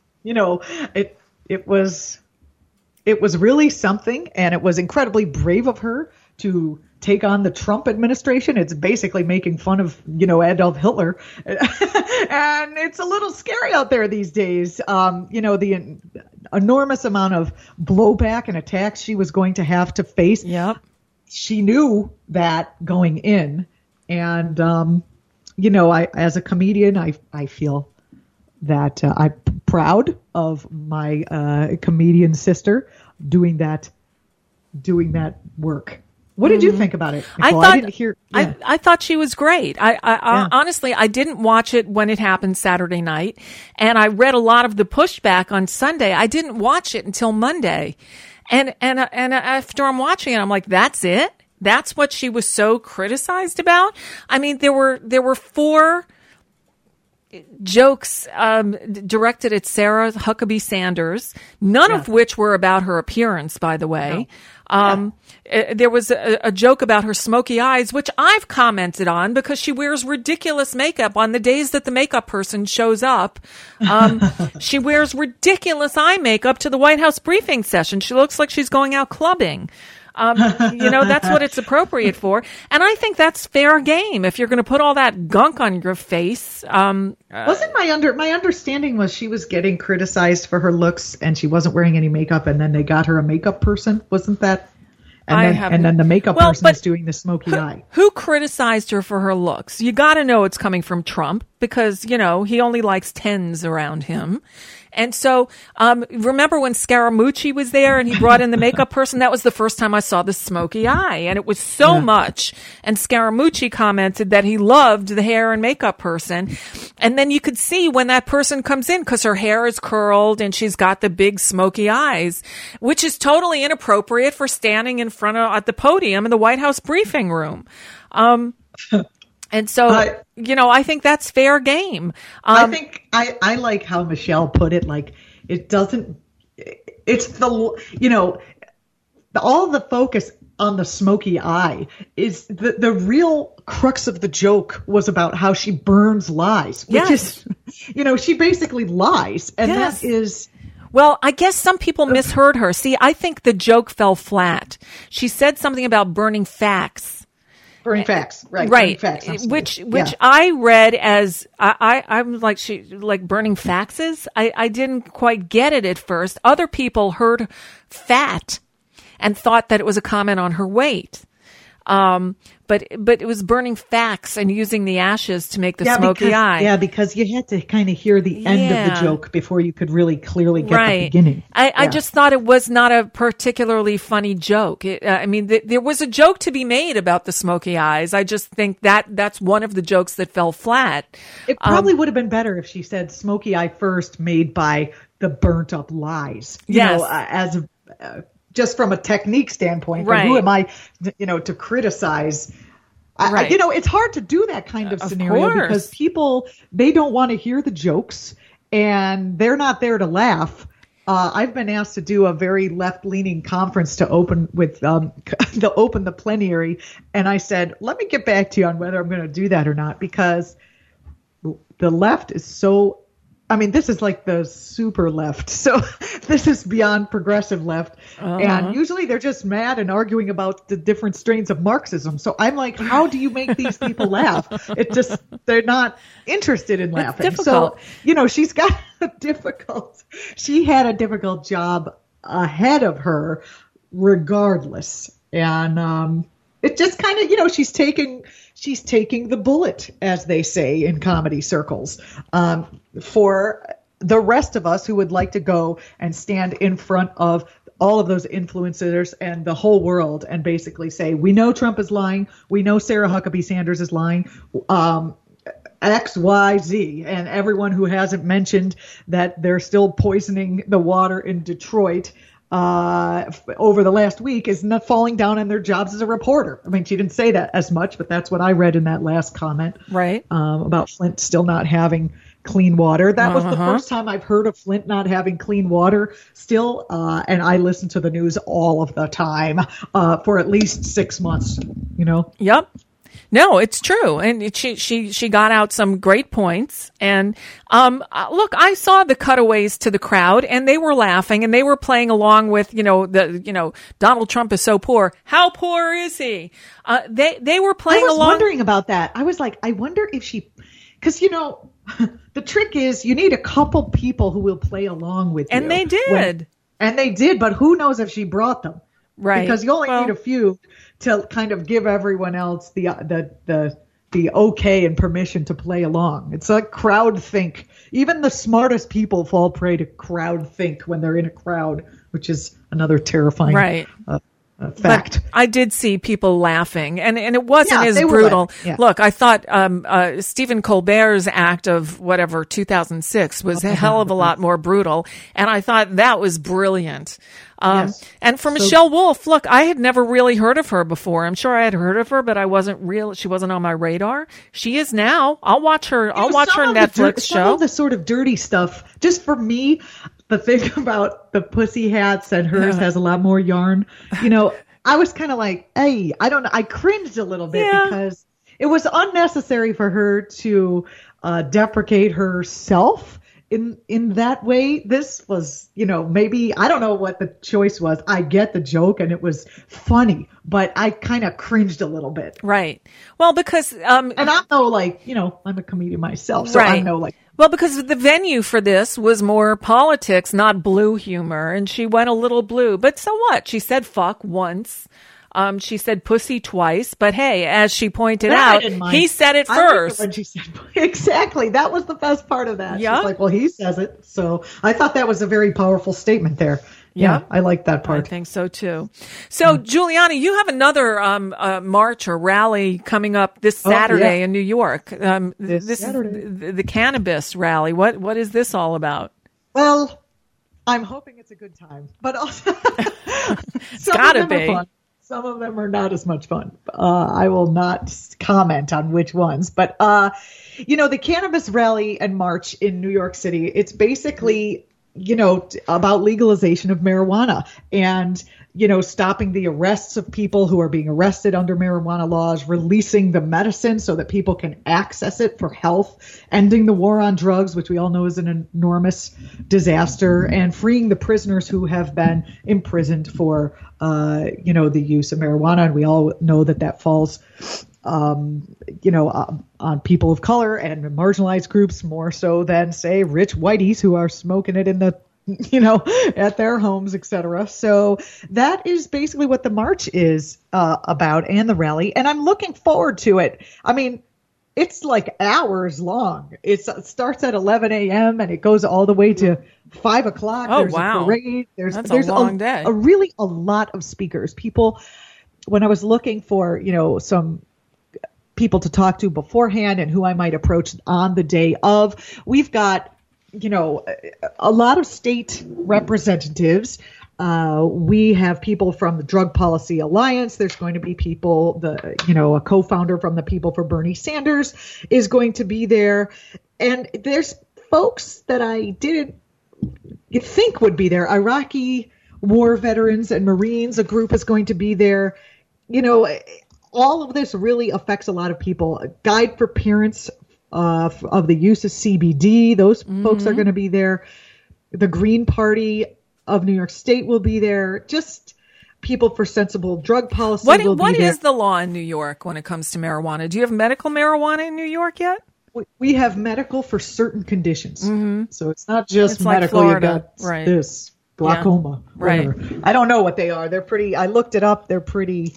it was really something, and it was incredibly brave of her to take on the Trump administration. It's basically making fun of, Adolf Hitler. And it's a little scary out there these days. The enormous amount of blowback and attacks she was going to have to face. Yep. She knew that going in. And, as a comedian, I feel that I'm proud of my comedian sister doing that work. What did you think about it, Nicole? I didn't hear. Yeah. I thought she was great. Honestly, I didn't watch it when it happened Saturday night, and I read a lot of the pushback on Sunday. I didn't watch it until Monday, and after I'm watching it, I'm like, that's it. That's what she was so criticized about. I mean, there were 4 jokes directed at Sarah Huckabee Sanders, none of which were about her appearance, by the way. No. There was a joke about her smoky eyes, which I've commented on because she wears ridiculous makeup on the days that the makeup person shows up. She wears ridiculous eye makeup to the White House briefing session. She looks like she's going out clubbing. That's what it's appropriate for. And I think that's fair game. If you're going to put all that gunk on your face. Wasn't my understanding was she was getting criticized for her looks and she wasn't wearing any makeup, and then they got her a makeup person. Wasn't that? And then the makeup person is doing the smoky eye. Who criticized her for her looks? You got to know it's coming from Trump because, he only likes 10s around him. And so, remember when Scaramucci was there and he brought in the makeup person? That was the first time I saw the smoky eye, and it was so much. And Scaramucci commented that he loved the hair and makeup person. And then you could see when that person comes in, because her hair is curled and she's got the big smoky eyes, which is totally inappropriate for standing in front of at the podium in the White House briefing room. And so, I think that's fair game. I think I like how Michelle put it. Like, it's all the focus on the smoky eye is the real crux of the joke was about how she burns lies, which is, she basically lies. And that is. Well, I guess some people misheard her. See, I think the joke fell flat. She said something about burning facts. Burning facts, right? Right, burning facts, which I read as I'm like she like burning faxes. I didn't quite get it at first. Other people heard fat and thought that it was a comment on her weight. But it was burning facts and using the ashes to make the smoky eye. Yeah, because you had to kind of hear the end of the joke before you could really clearly get the beginning. I just thought it was not a particularly funny joke. There was a joke to be made about the smoky eyes. I just think that's one of the jokes that fell flat. It probably would have been better if she said smoky eye first made by the burnt up lies. Just from a technique standpoint, who am I, to criticize? It's hard to do that kind of scenario because people, they don't want to hear the jokes and they're not there to laugh. I've been asked to do a very left-leaning conference to open the plenary, and I said, let me get back to you on whether I'm going to do that or not, because the left is so. This is like the super left. So this is beyond progressive left. And usually they're just mad and arguing about the different strains of Marxism. So I'm like, how do you make these people laugh? They're not interested in laughing. So, she had a difficult job ahead of her regardless. And it just kind of, she's taking the bullet, as they say in comedy circles, for the rest of us who would like to go and stand in front of all of those influencers and the whole world and basically say, we know Trump is lying. We know Sarah Huckabee Sanders is lying. X, Y, Z, and everyone who hasn't mentioned that they're still poisoning the water in Detroit over the last week is not falling down on their jobs as a reporter. She didn't say that as much, but that's what I read in that last comment. Right. About Flint still not having clean water. That was the first time I've heard of Flint not having clean water still. And I listen to the news all of the time, for at least 6 months, Yep. No, it's true. And she got out some great points. And, look, I saw the cutaways to the crowd and they were laughing and they were playing along with, Donald Trump is so poor. How poor is he? They were playing along. I was wondering about that. I was like, I wonder if because, the trick is you need a couple people who will play along with you. And they did. And they did, but who knows if she brought them. Right. Because you only need a few to kind of give everyone else the the okay and permission to play along. It's like crowd think. Even the smartest people fall prey to crowd think when they're in a crowd, which is another terrifying fact. But I did see people laughing, and it wasn't as they were brutal. laughing, yeah. Look, I thought Stephen Colbert's act of 2006 was a hell of a lot more brutal, and I thought that was brilliant. Yes. And for Michelle Wolf, look, I had never really heard of her before. I'm sure I had heard of her, but she wasn't on my radar. She is now. I'll watch her. I'll watch her Netflix show. Some of the sort of dirty stuff, just for me, the thing about the pussy hats and hers has a lot more yarn. I was kind of like, hey, I don't know. I cringed a little bit because it was unnecessary for her to deprecate herself in that way. This was, maybe, I don't know what the choice was. I get the joke and it was funny, but I kind of cringed a little bit. Right. Well, because, and I'm no I'm a comedian myself, so I know well, because the venue for this was more politics, not blue humor, and she went a little blue. But so what? She said fuck once. She said pussy twice. But hey, as she pointed out, he said it first. When she said, exactly. That was the best part of that. Yeah. She's like, well, he says it. So I thought that was a very powerful statement there. Yeah, I like that part. I think so too. So, Giuliani, you have another march or rally coming up this Saturday in New York. This Saturday. Is the cannabis rally. What is this all about? Well, I'm hoping it's a good time, but also it's gotta be. Fun. Some of them are not as much fun. I will not comment on which ones, but the cannabis rally and march in New York City. It's basically about legalization of marijuana and, stopping the arrests of people who are being arrested under marijuana laws, releasing the medicine so that people can access it for health, ending the war on drugs, which we all know is an enormous disaster, and freeing the prisoners who have been imprisoned for, the use of marijuana. And we all know that falls on people of color and marginalized groups more so than, say, rich whiteys who are smoking it in the, at their homes, etc. So that is basically what the march is about and the rally. And I'm looking forward to it. I mean, it's like hours long. It starts at 11 a.m. and it goes all the way to 5 o'clock. Oh, there's wow. a parade. There's a long day. A lot of speakers. People, when I was looking for, some people to talk to beforehand and who I might approach on the day of, we've got, a lot of state representatives. We have people from the Drug Policy Alliance. There's going to be people, a co-founder from the People for Bernie Sanders is going to be there. And there's folks that I didn't think would be there. Iraqi war veterans and Marines, a group is going to be there. All of this really affects a lot of people. A guide for parents of the use of CBD. Those folks are going to be there. The Green Party of New York State will be there. Just people for sensible drug policy will be there. What is the law in New York when it comes to marijuana? Do you have medical marijuana in New York yet? We have medical for certain conditions. Mm-hmm. So it's not just medical. Like Florida. You got this, glaucoma, whatever. Right. I don't know what they are. They're pretty, I looked it up. They're pretty,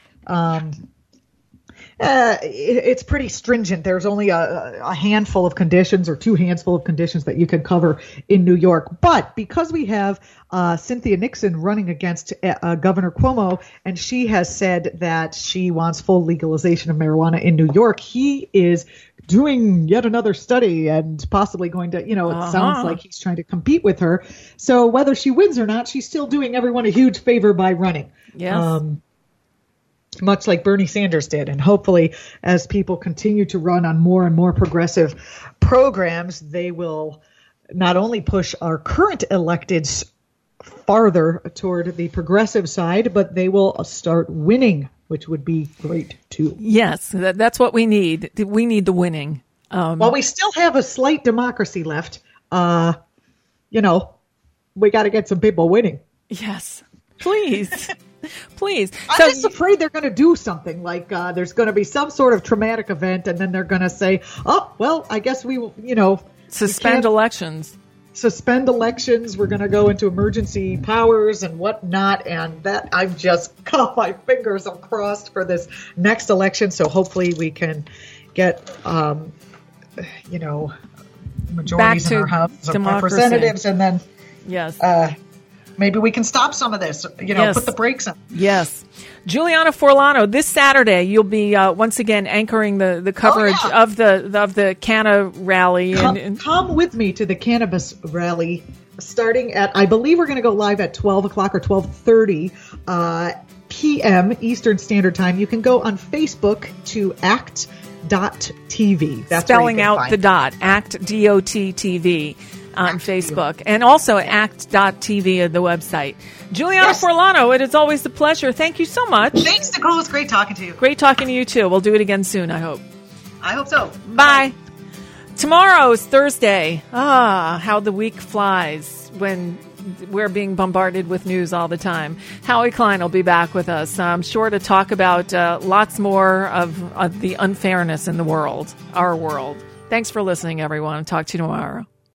it's pretty stringent. There's only a handful of conditions or two handful of conditions that you can cover in New York. But because we have Cynthia Nixon running against Governor Cuomo, and she has said that she wants full legalization of marijuana in New York, he is doing yet another study and possibly going to, it sounds like he's trying to compete with her. So whether she wins or not, she's still doing everyone a huge favor by running. Yes. Much like Bernie Sanders did. And hopefully, as people continue to run on more and more progressive programs, they will not only push our current electeds farther toward the progressive side, but they will start winning, which would be great too. Yes, that's what we need. We need the winning. While we still have a slight democracy left, we got to get some people winning. Yes, please. Please. I'm just afraid they're going to do something like there's going to be some sort of traumatic event, and then they're going to say, "Oh, well, I guess we will, suspend elections." Suspend elections. We're going to go into emergency powers and whatnot, and that I've just got my fingers crossed for this next election. So hopefully we can, get, majorities in our House of Representatives, and then yes, maybe we can stop some of this. Yes. Put the brakes on. Yes. Juliana Forlano, this Saturday you'll be once again anchoring the coverage of the Canna rally. Come with me to the cannabis rally, starting at, I believe we're going to go live at 12 o'clock or 12:30 p.m. Eastern Standard Time. You can go on Facebook to act.tv. That's spelling out the dot, act DOT-TV on Facebook, and also act.tv at the website. Juliana Forlano, it is always a pleasure. Thank you so much. Thanks, Nicole. It's great talking to you. Great talking to you, too. We'll do it again soon, I hope. I hope so. Bye. Tomorrow is Thursday. How the week flies when we're being bombarded with news all the time. Howie Klein will be back with us, I'm sure, to talk about lots more of the unfairness in the world, our world. Thanks for listening, everyone. Talk to you tomorrow.